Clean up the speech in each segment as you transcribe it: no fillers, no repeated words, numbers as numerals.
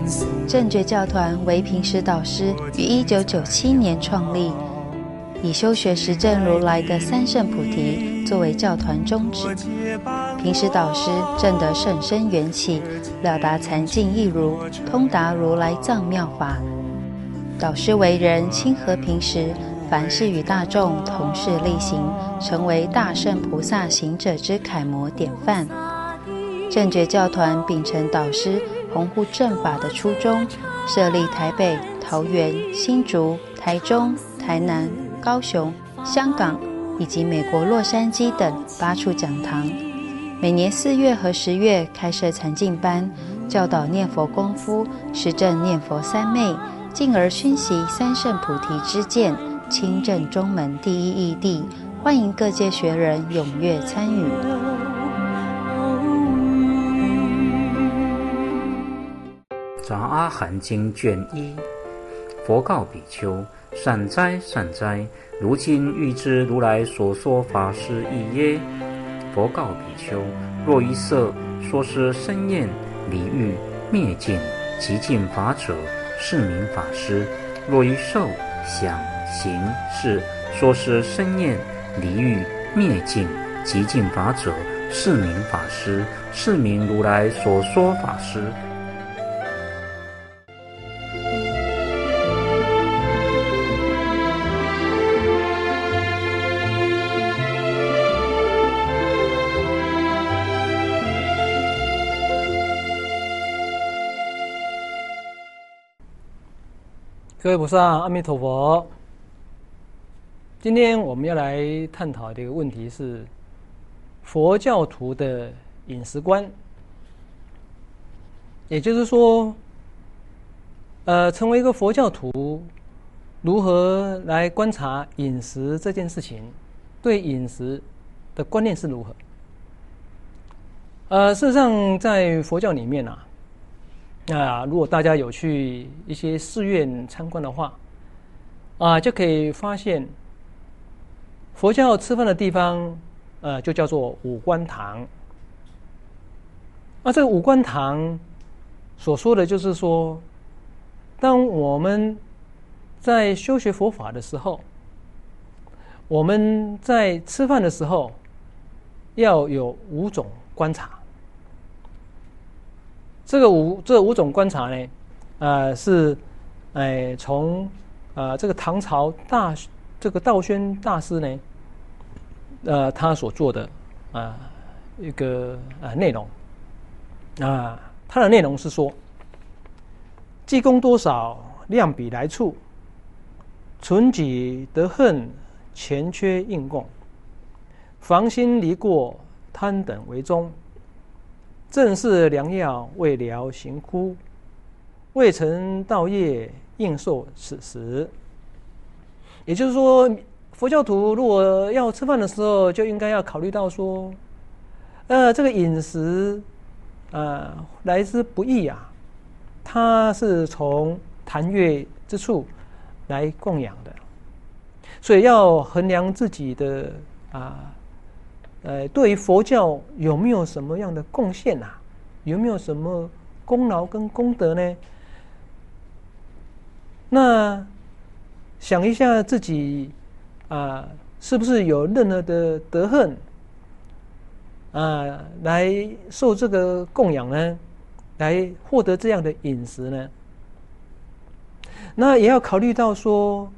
正觉教团为平时导师于1997年创立，以修学实证如来的三圣菩提作为教团宗旨。平时导师证得甚深缘起，了达禅境义如，通达如来藏妙法。导师为人亲和平时，凡事与大众同事力行，成为大圣菩萨行者之楷模典范。正觉教团秉承导师弘护正法的初衷，设立台北、桃园、新竹、台中、台南、高雄、香港以及美国洛杉矶等8处讲堂。每年4月和10月开设禅净班，教导念佛功夫，实证念佛三昧，进而熏习三圣菩提之见，亲证中门第一义谛。欢迎各界学人踊跃参与。 杂阿含经卷1，佛告比丘：善哉善哉，如今欲知如来所说法是义耶？佛告比丘：若一色说是生厌离欲灭尽极尽法者，是名法师；若一受想行识说是生厌离欲灭尽极尽法者，是名法师，是名如来所说法师。 各位菩萨，阿弥陀佛。今天我们要来探讨的一个问题是佛教徒的饮食观，也就是说，成为一个佛教徒，如何来观察饮食这件事情，对饮食的观念是如何？事实上，在佛教里面如果大家有去一些寺院参观的话，就可以发现，佛教吃饭的地方，就叫做五观堂。这个五观堂所说的就是说，当我们在修学佛法的时候，我们在吃饭的时候要有5种观察。这五种观察呢，是从这个唐朝这个道宣大师呢，他所做的一个内容他的内容是说：积功多少，量比来处；存己得恨，前缺应供；防心离过，贪等为宗。正是良药，未疗行枯；未成道业，应受此时。也就是说，佛教徒如果要吃饭的时候，就应该要考虑到说，这个饮食来之不易它是从檀越之处来供养的，所以要衡量自己的对于佛教有没有什么样的贡献有没有什么功劳跟功德呢？那想一下自己是不是有任何的德恨来受这个供养呢？来获得这样的饮食呢？那也要考虑到说，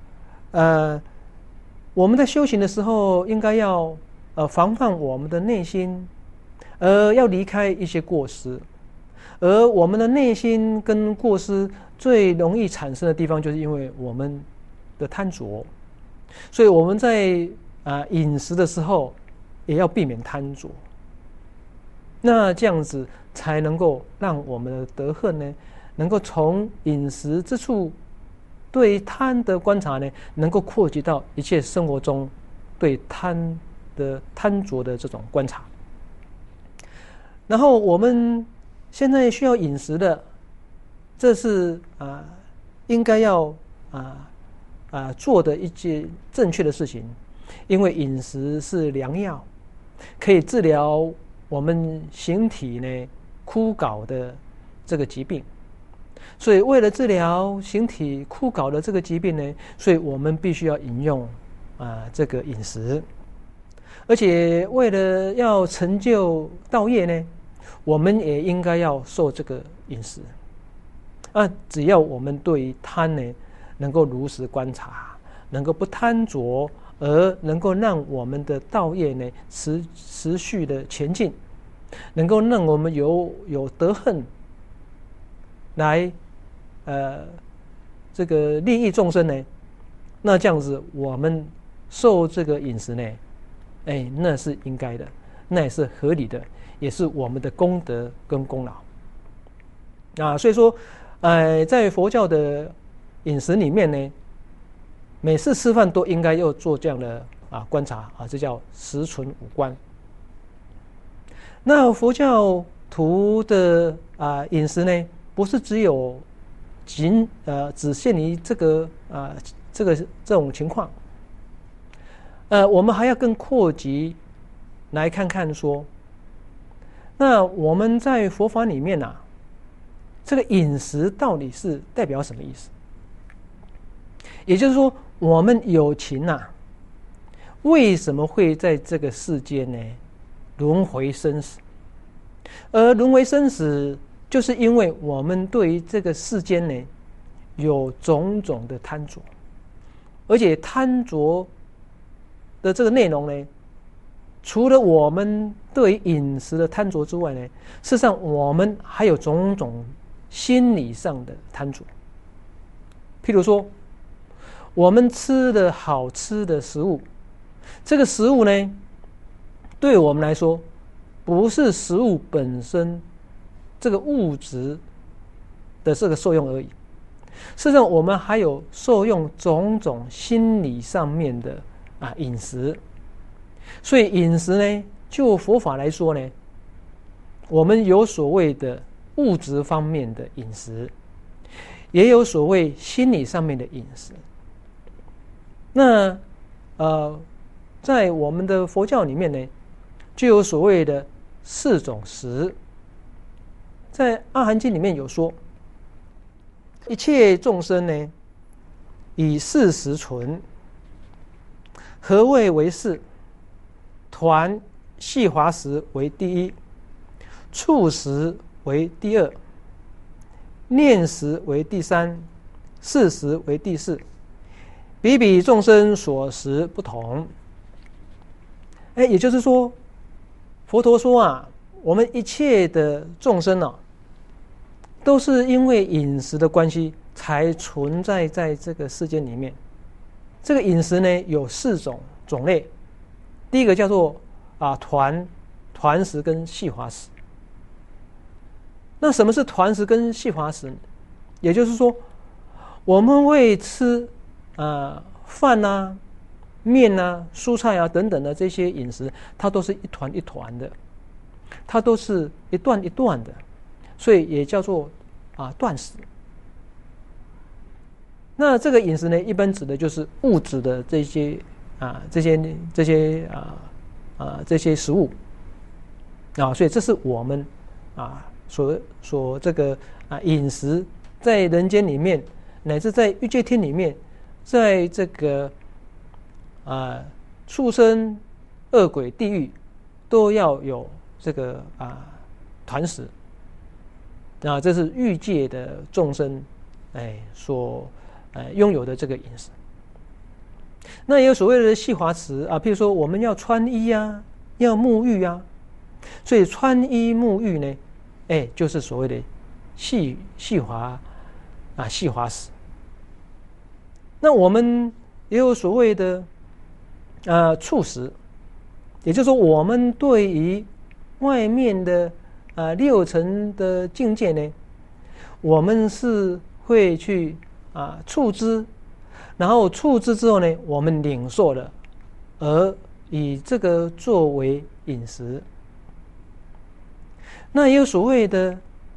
我们在修行的时候，应该要防范我们的内心，要离开一些过失。而我们的内心跟过失最容易产生的地方，就是因为我们的贪着。所以我们在饮食的时候，也要避免贪着。那这样子才能够让我们的德恨呢，能够从饮食之处对贪的观察呢，能够扩及到一切生活中对贪着的这种观察。然后我们现在需要饮食的，这是应该要做的一件正确的事情，因为饮食是良药，可以治疗我们形体呢枯槁的这个疾病。 所以为了治疗形体枯槁的这个疾病呢，所以我们必须要饮用这个饮食。而且为了要成就道业呢，我们也应该要受这个饮食。只要我们对于贪呢能够如实观察，能够不贪着，而能够让我们的道业呢持续的前进，能够让我们有德恨来这个利益众生呢，那这样子我们受这个饮食呢，那是应该的，那也是合理的，也是我们的功德跟功劳所以说在佛教的饮食里面呢，每次吃饭都应该要做这样的观察这叫食存五观。那佛教徒的饮食呢，不是只有只限于这种情况，我们还要更扩及来看看说，那我们在佛法里面这个饮食到底是代表什么意思？也就是说，我们有情为什么会在这个世间呢轮回生死？而轮回生死，就是因为我们对于这个世间呢有种种的贪着，而且贪着的这个内容呢，除了我们对于饮食的贪着之外呢，事实上我们还有种种心理上的贪着。譬如说，我们吃的好吃的食物，这个食物呢，对我们来说不是食物本身这个物质的这个受用而已，事实上我们还有受用种种心理上面的饮食。所以饮食呢，就佛法来说呢，我们有所谓的物质方面的饮食，也有所谓心理上面的饮食。那在我们的佛教里面呢，就有所谓的4种食。在《阿含经》里面有说，一切众生呢，以4食存。何谓为4？团细滑食为第一，触食为第二，念食为第三，事食为第四。比比众生所食不同。也就是说，佛陀说我们一切的众生都是因为饮食的关系才存在在这个世间里面。这个饮食呢有4种种类，第一个叫做团食跟细滑食。那什么是团食跟细滑食？也就是说，我们会吃饭面蔬菜等等的这些饮食，它都是一团一团的，它都是一段一段的，所以也叫做断食。那这个饮食呢，一般指的就是物质的这些食物所以这是我们所这个饮食在人间里面，乃至在欲界天里面，在这个畜生、恶鬼、地狱，都要有这个团食这是欲界的众生所拥有的这个饮食。那也有所谓的细滑食譬如说我们要穿衣要沐浴所以穿衣沐浴呢就是所谓的细滑食。那我们也有所谓的触食，也就是说我们对于外面的6层的境界呢，我们是会去触知，然后触知之后呢，我们领受了，而以这个作为饮食。那也有所谓的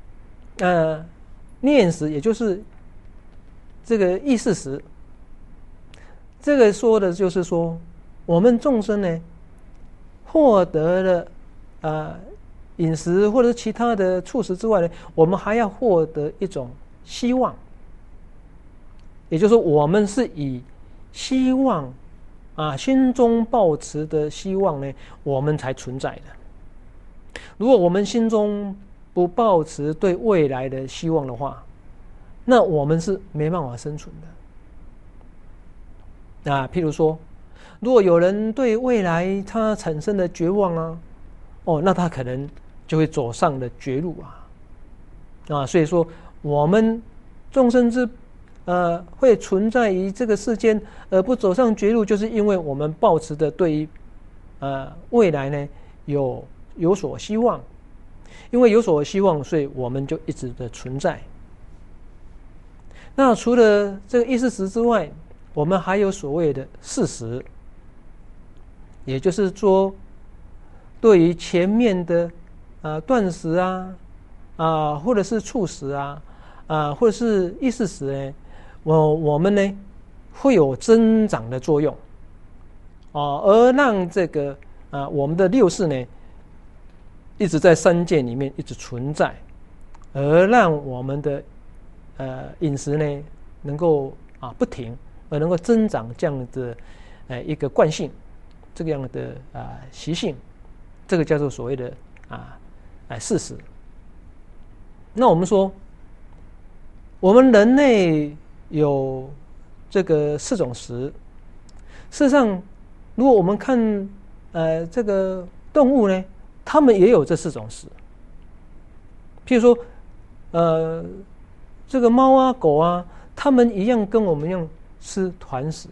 念食，也就是这个意识食。这个说的就是说，我们众生呢，获得了饮食或者是其他的触食之外呢，我们还要获得一种希望，也就是说，我们是以希望心中抱持的希望呢，我们才存在的。如果我们心中不抱持对未来的希望的话，那我们是没办法生存的。譬如说，如果有人对未来他产生了绝望那他可能就会走上了绝路所以说我们众生之会存在于这个世间而不走上绝路，就是因为我们抱持的对于未来呢有所希望，因为有所希望，所以我们就一直的存在。那除了这个意识识之外，我们还有所谓的事实，也就是说，对于前面的断食或者是触食或者是意识识呢，我们呢会有增长的作用而让这个我们的六识呢一直在三界里面一直存在，而让我们的饮食呢能够不停，而能够增长这样的一个惯性，这个样的习性，这个叫做所谓的事实。那我们说，我们人类有这个4种食。事实上，如果我们看这个动物呢，它们也有这4种食。譬如说，这个猫狗它们一样跟我们一样吃团食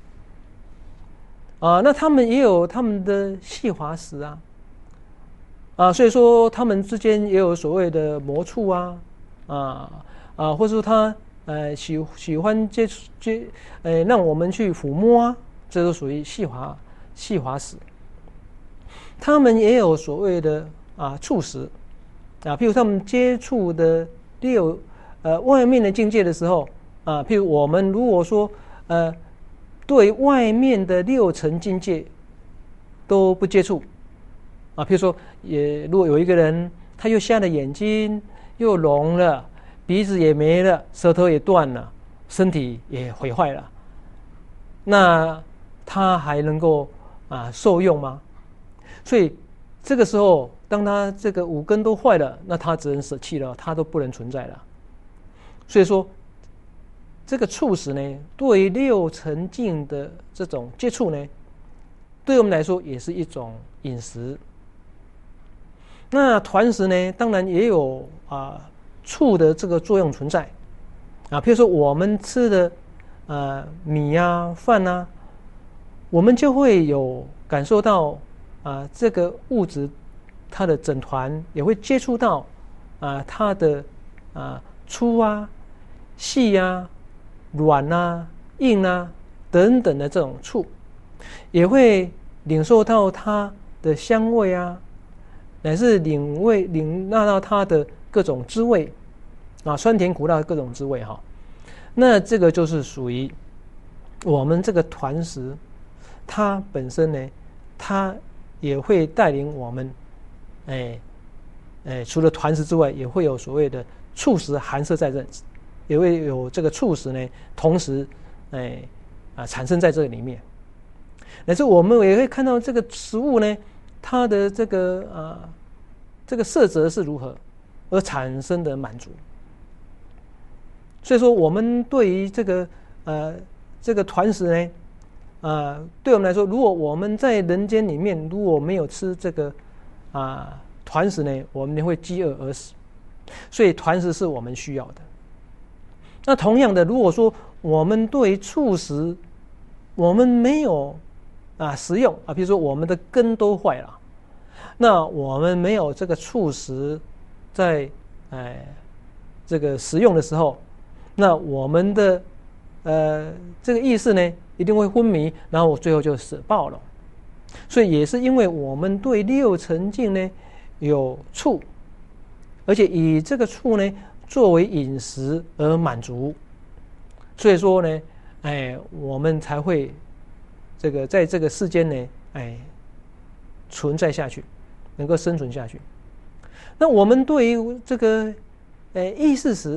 那它们也有它们的细滑食所以说它们之间也有所谓的魔触或者说它喜欢让我们去抚摸这都属于细滑食。它们也有所谓的触食譬如他们接触的外面的境界的时候譬如我们如果说对外面的6层境界都不接触譬如说如果有一个人他又瞎了眼睛，又聋了，鼻子也没了，舌头也断了，身体也毁坏了，那他还能够受用吗？所以这个时候当他这个5根都坏了，那他只能舍弃了，他都不能存在了。所以说这个触食呢，对于6层境的这种接触呢，对我们来说也是一种饮食。那团食呢，当然也有触的这个作用存在譬如说我们吃的米饭我们就会有感受到这个物质它的整团也会接触到它的粗细软硬等等的这种触，也会领受到它的香味乃至领纳到它的各种滋味酸甜苦辣各种滋味那这个就是属于我们这个团食，它本身呢，它也会带领我们除了团食之外，也会有所谓的触食含摄在这，也会有这个触食呢同时产生在这里面。乃至我们也会看到这个食物呢，它的这个色泽是如何而产生的满足。所以说我们对于这个团食呢对我们来说，如果我们在人间里面如果没有吃这个团食呢，我们会饥饿而死，所以团食是我们需要的。那同样的，如果说我们对于触食我们没有食用比如说我们的根都坏了，那我们没有这个触食在这个食用的时候，那我们的这个意识呢一定会昏迷，然后最后就死报了。所以也是因为我们对6层境呢有触，而且以这个触呢作为饮食而满足，所以说呢我们才会这个在这个世间呢存在下去，能够生存下去。那我们对于这个意识食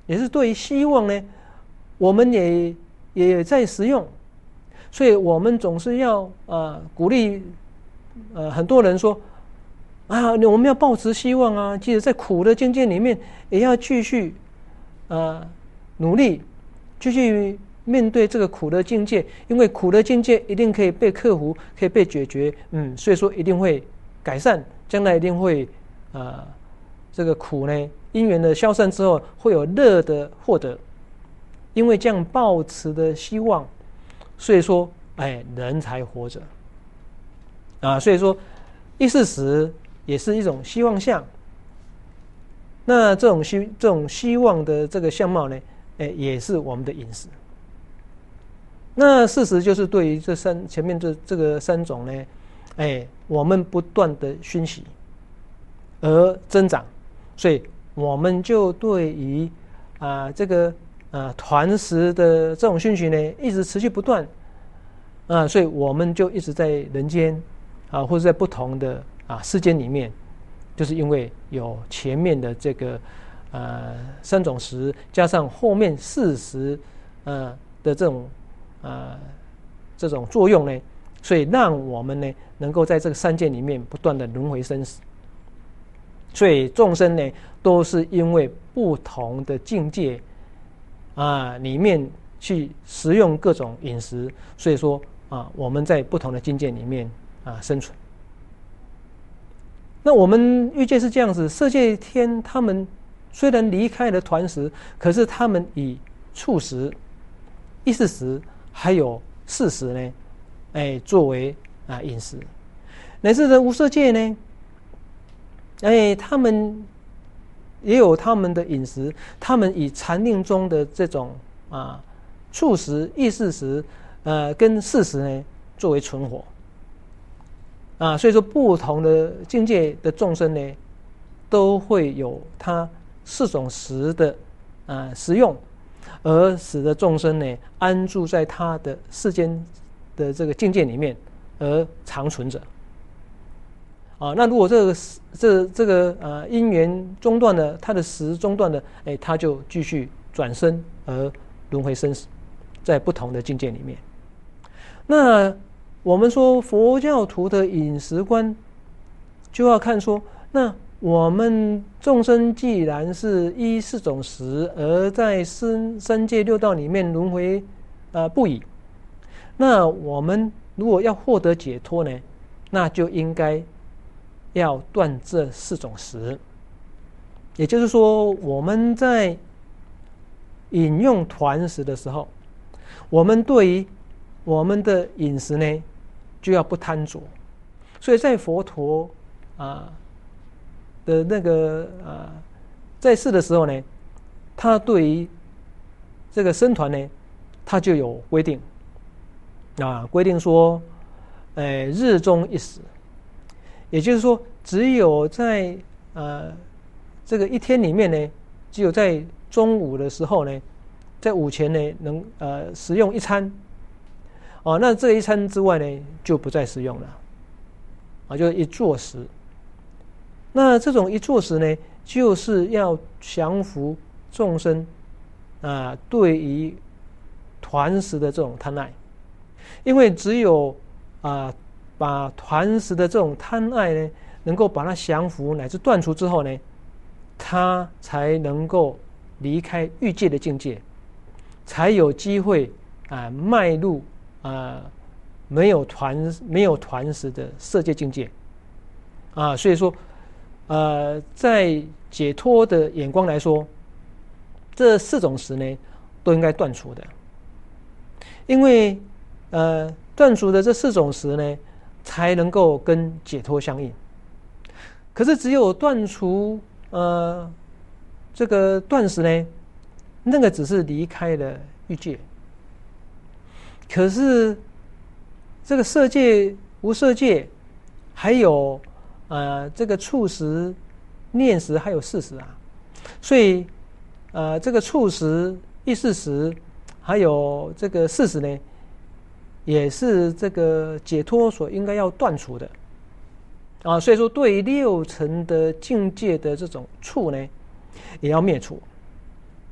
也是对于希望呢，我们也在实用，所以我们总是要鼓励很多人说我们要抱持希望啊，即使在苦的境界里面，也要继续努力，继续面对这个苦的境界，因为苦的境界一定可以被克服，可以被解决，所以说一定会改善，将来一定会这个苦呢，因缘的消散之后，会有乐的获得。因为这样抱持的希望，所以说人才活着所以说意识时也是一种希望相。那这种希望的这个相貌呢，也是我们的饮食。那事实就是对于前面这个3种呢，我们不断的熏习而增长，所以我们就对于这个团食的这种熏习呢，一直持续不断所以我们就一直在人间或者在不同的世间里面，就是因为有前面的这个3种食，加上后面4食的这种作用呢，所以让我们呢能够在这个3界里面不断的轮回生死。所以众生呢都是因为不同的境界里面去食用各种饮食，所以说我们在不同的境界里面生存。那我们欲界是这样子，色界天他们虽然离开了团食，可是他们以触食、意识食还有事食呢，作为饮食。乃至的无色界呢，他们也有他们的饮食，他们以禅定中的这种触食、意识食跟事食呢作为存活所以说不同的境界的众生呢，都会有他4种食的食用，而使得众生呢安住在他的世间的这个境界里面而长存着那如果这个因缘中断了，他的食中断了，他就继续转生而轮回生死，在不同的境界里面。那我们说佛教徒的饮食观，就要看说，那我们众生既然是依4种食而在三界6道里面轮回不已，那我们如果要获得解脱呢，那就应该要断这4种食。也就是说，我们在饮用团食的时候，我们对于我们的饮食呢就要不贪着。所以在佛陀的那个在世的时候呢，他对于这个僧团呢，他就有规定规定说日中1食，也就是说只有在这个一天里面呢，只有在中午的时候呢，在午前呢能食用1餐那这一餐之外呢就不再食用了就是一坐食。那这种一坐食呢，就是要降服众生对于团食的这种贪爱，因为只有把团食的这种贪爱呢，能够把它降服乃至断除之后呢，他才能够离开欲界的境界，才有机会迈入没有团食的色界境界所以说在解脱的眼光来说，这4种食呢都应该断除的，因为断除的这4种食呢才能够跟解脱相应。可是只有断除这个断食呢，那个只是离开了欲界，可是这个色界、无色界还有这个触食、念食还有事食所以这个触食、意识食还有这个事食呢，也是这个解脱所应该要断除的所以说对于6层的境界的这种触呢，也要灭除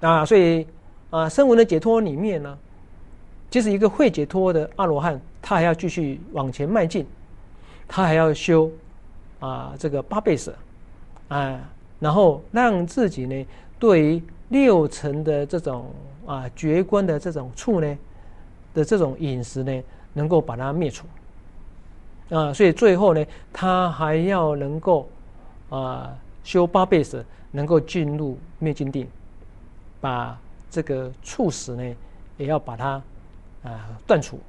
所以声闻的解脱里面呢，即使一个会解脱的阿罗汉，他还要继续往前迈进，他还要修这个8倍舍然后让自己呢对于6层的这种觉观的这种处呢的这种饮食呢，能够把它灭除所以最后呢，他还要能够修8倍舍，能够进入灭尽定，把这个处食呢也要把它断除。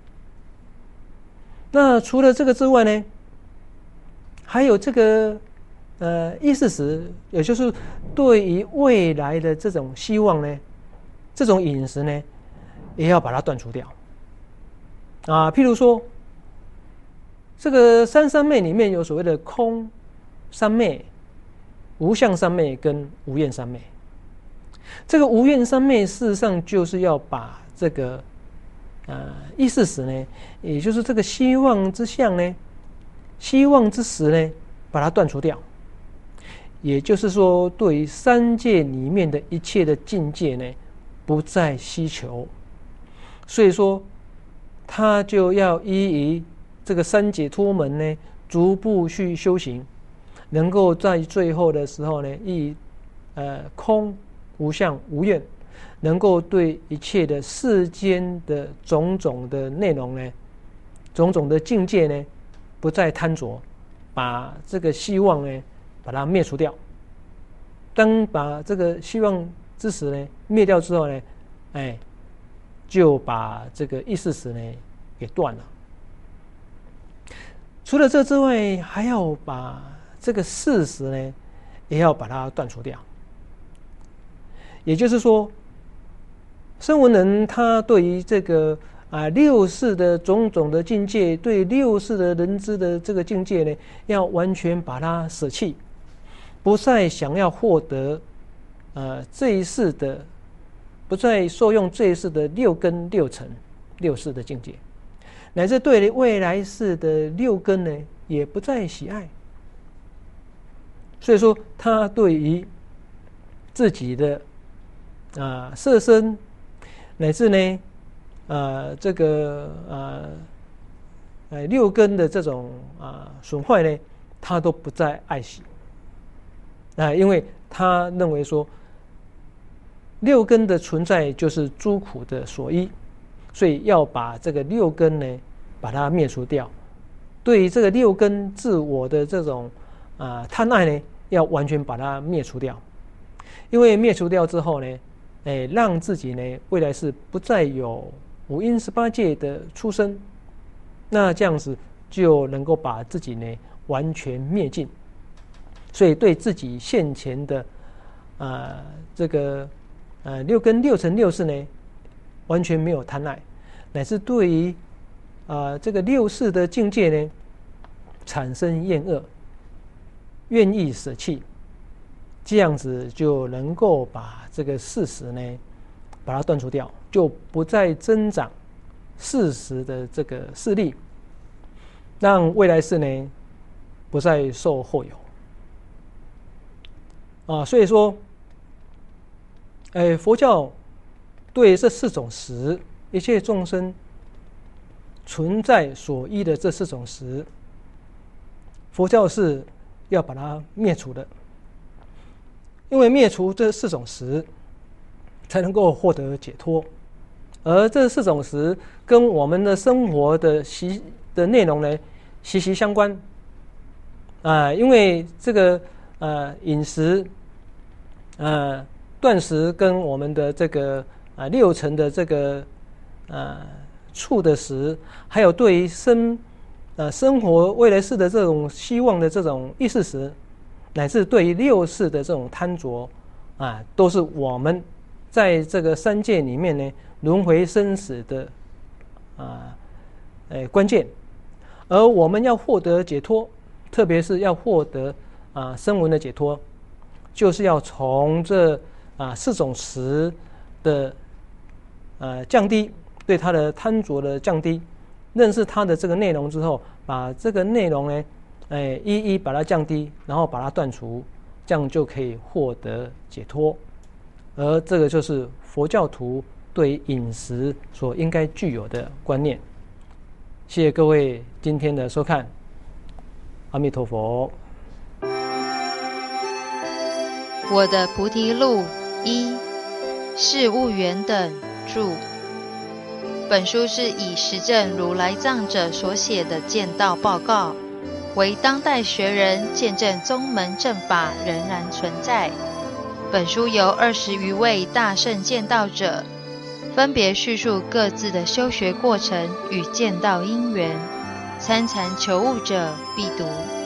那除了这个之外呢，还有这个意识食，也就是对于未来的这种希望呢，这种饮食呢，也要把它断除掉譬如说，这个三昧里面有所谓的空三昧、无相三昧跟无厌三昧。这个无厌三昧事实上就是要把这个意识食呢，也就是这个希望之相呢、希望之食呢，把它断除掉。也就是说，对于三界里面的一切的境界呢，不再希求。所以说，他就要依于这个三解脱门呢，逐步去修行，能够在最后的时候呢，以空、无相、无愿，能够对一切的世间的种种的内容呢，种种的境界呢，不再贪着，把这个希望呢，把它灭除掉。当把这个希望之食呢灭掉之后呢，就把这个意识食呢给断了。除了这之外，还要把这个事实呢，也要把它断除掉。也就是说，声闻人他对于这个六世的种种的境界，对六世的人知的这个境界呢，要完全把它舍弃，不再想要获得这一世的，不再受用这一世的6根6尘6世的境界，乃至对未来世的6根呢，也不再喜爱。所以说，他对于自己的色身，乃至呢这个6根的这种损坏呢，他都不再爱惜因为他认为说6根的存在就是诸苦的所依，所以要把这个6根呢把它灭除掉。对于这个6根自我的这种贪爱呢，要完全把它灭除掉。因为灭除掉之后呢，让自己呢未来是不再有5阴18界的出生，那这样子就能够把自己呢完全灭尽。所以对自己现前的这个6根6尘6世呢，完全没有贪爱，乃至对于这个6世的境界呢，产生厌恶，愿意舍弃，这样子就能够把这个事实呢，把它断除掉，就不再增长事实的这个势力，让未来世呢不再受后有。所以说，佛教对这4种食，一切众生存在所依的这4种食，佛教是要把它灭除的。因为灭除这4种食，才能够获得解脱。而这4种食跟我们的生活的内容呢，息息相关。因为这个饮食断食跟我们的这个6层的这个处的食，还有对于生活未来世的这种希望的这种意识食，乃至对于6世的这种贪着都是我们在这个三界里面呢轮回生死的关键。而我们要获得解脱，特别是要获得声闻的解脱，就是要从这4种食的降低，对它的贪着的降低，认识它的这个内容之后，把这个内容呢一一把它降低，然后把它断除，这样就可以获得解脱。 而这个就是佛教徒对饮食所应该具有的观念。谢谢各位今天的收看，阿弥陀佛。 我的菩提录一，释悟缘等注。本书是以实证如来藏者所写的见道报告，为当代学人见证宗门正法仍然存在。本书由20余位大圣见道者分别叙述各自的修学过程与见道因缘，参禅求悟者必读。